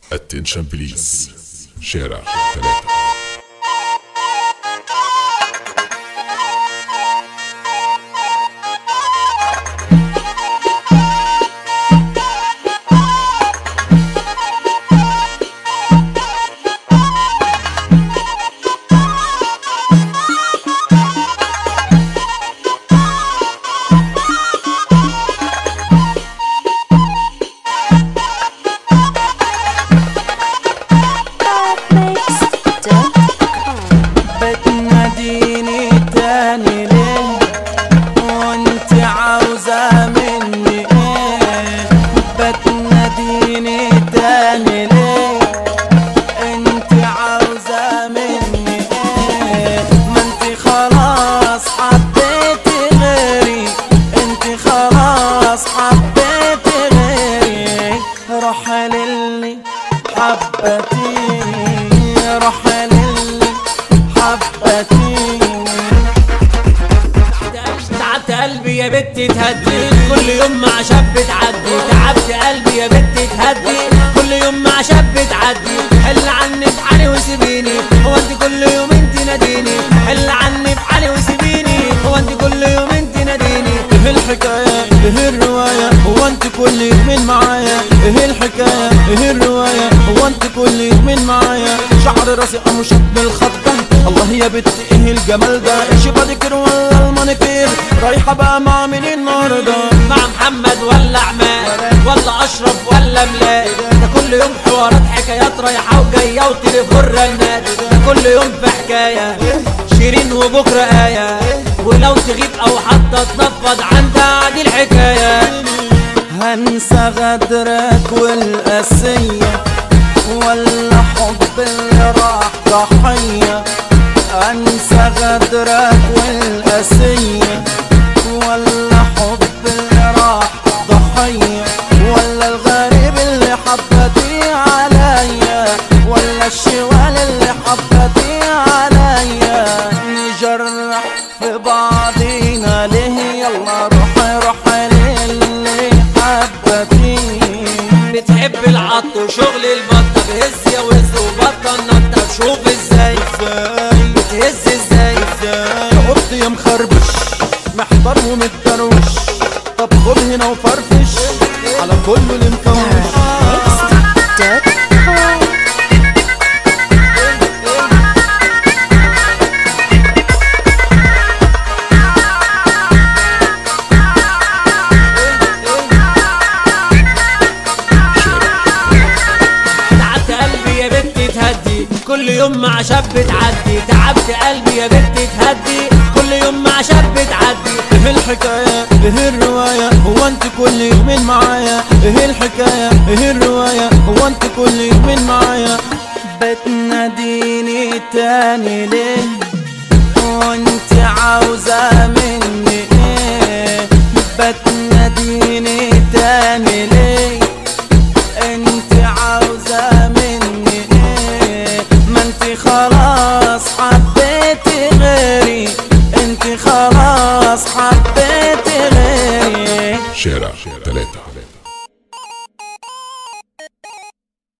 اتنشن بليز شارع 3. بتناديني تاني ليه وانت عاوزة مني ايه؟ بتناديني تاني ليه انت عاوزة مني ايه؟ ما انت خلاص حبيتي غيري، انت خلاص حبيتي غيري. رحل اللي حبتي، رحل تعبت قلبي يا بنتي تهدي كل يوم مع شاب تعدي. تعبت قلبي يا بنتي تهدي كل يوم مع شاب تعدي. حل عني بحالي وسيبيني، هو انت كل يوم انت ناديني. حل عني بحالي وسيبيني، هو انت كل يوم انت ناديني. ايه الحكاية ايه الرواية، هو انت كل يومين معايا. ايه الحكاية ايه الرواية، هو انت كل يومين معايا. شعر راسي قام شد الخطة، الله يا بنت ايه الجمال ده. ايش باديكير ولا المانيكير، رايحة بقى مع مين النهارده؟ مع محمد ولا عماد ولا اشرف ولا ملاك؟ ده كل يوم حوارات حكايات رايحة وجاية وتليفون رنات. ده كل يوم في حكاية شيرين وبكرة آية، ولو تغيب او حتى تنفض عندها دي الحكاية. هنسى غدرك والقاسية ولا حب اللي راح ضحية؟ انسى غدرك والقاسية ولا حب اللي راح ضحية؟ ولا الغريب اللي حبتي عليا، ولا الشوال اللي حبتي عليا؟ نجرح في بعضينا ليه؟ يلا روحي روحي للي حبتي. بتحب العط وشغل البطة، بهز يا وز وبطة النطة. شوف ازاي بتهز ازاي قلت يا مخربش محضر ومتدروش. طب خد هنا وفرفش على كله اللي مفوش. كل يوم مع شاب تعدي. تعبت قلبي يا بنتي تهدي كل يوم مع شاب تعدي. ايه الحكاية ايه الرواية، هو انت كل يومين معايا. ايه الحكاية ايه الرواية، هو انت كل يومين معايا. بتناديني تاني ليه وانت عاوزة مني ايه؟ بتناديني تاني ليه انت عاوزة مني ايه؟ ما انت خلاص حبيتي غيري، انت خلاص حبيتي غيري. شارع 3.